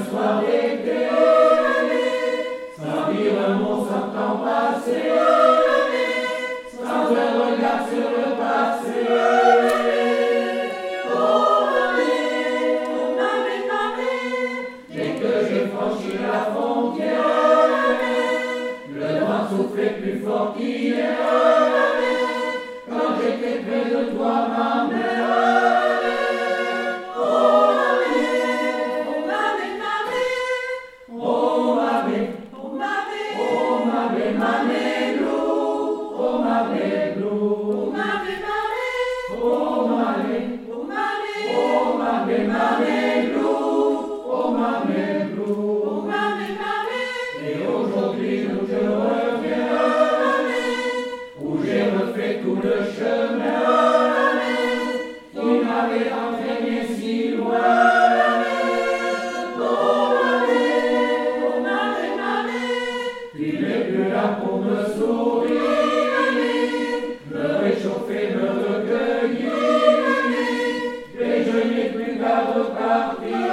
soir d'été, sans dire un mot, sans temps passé, sans un regard sur le passé. Oh mamé, mamé, Dès que j'ai franchi la frontière, le vent soufflait plus fort qu'hier. Quand j'étais près de toi, ma mère. oh mamé, mamé, Oh mamé, oh mamé, oh mamé, mamé blue, oh mamé blue, oh mamé, mamé, oh mamé, oh mamé, oh mamé, mamé blue, oh mamé blue. oh mamé, mamé, Et aujourd'hui où je reviens, où j'ai refait tout le chemin qui m'avait entraîné si loin. Tu n'es plus là pour me sourire, me réchauffer, me recueillir, et je n'ai plus qu'à repartir.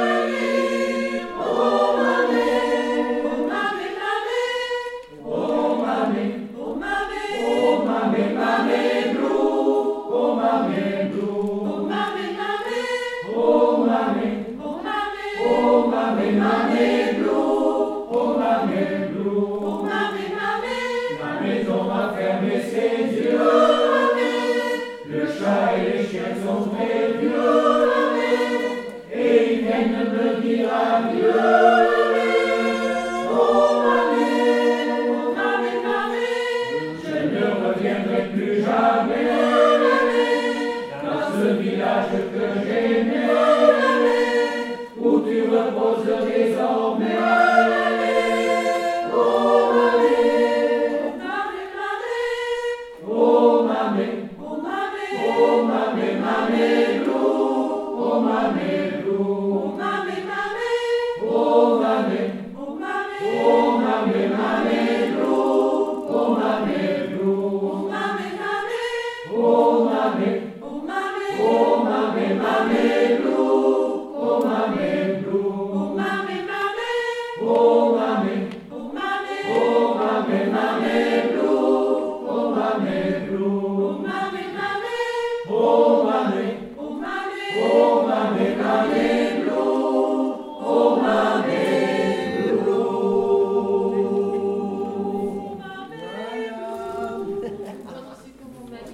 oh mamé, mamé, Oh mamé, oh mamé, oh mamé, mamé blue, oh mamé blue, oh mamé, mamé, oh mamé, oh mamé, oh mamé, mamé blue, oh mamé blue. oh mamé, mamé, La maison a fermé ses yeux, le chat et les chiens sont très vieux, et ils viennent me dire adieu. oh mamé, mamé, Je ne reviendrai plus jamais dans ce village que j'aimais, où tu reposes désormais. oh mamé, Oh mamé, oh mamé, oh mamé, mamé blue, oh mamé blue, oh mamé, mamé, oh mamé, oh mamé, oh mamé, mamé blue, oh mamé blue, oh mamé, mamé, oh mamé, oh mamé, oh mamé, mamé blue, oh mamé blue, oh mamé, mamé, oh mamé, oh mamé, oh mamé, mamé blue, oh mamé blue, oh mamé, mamé. oh mamé.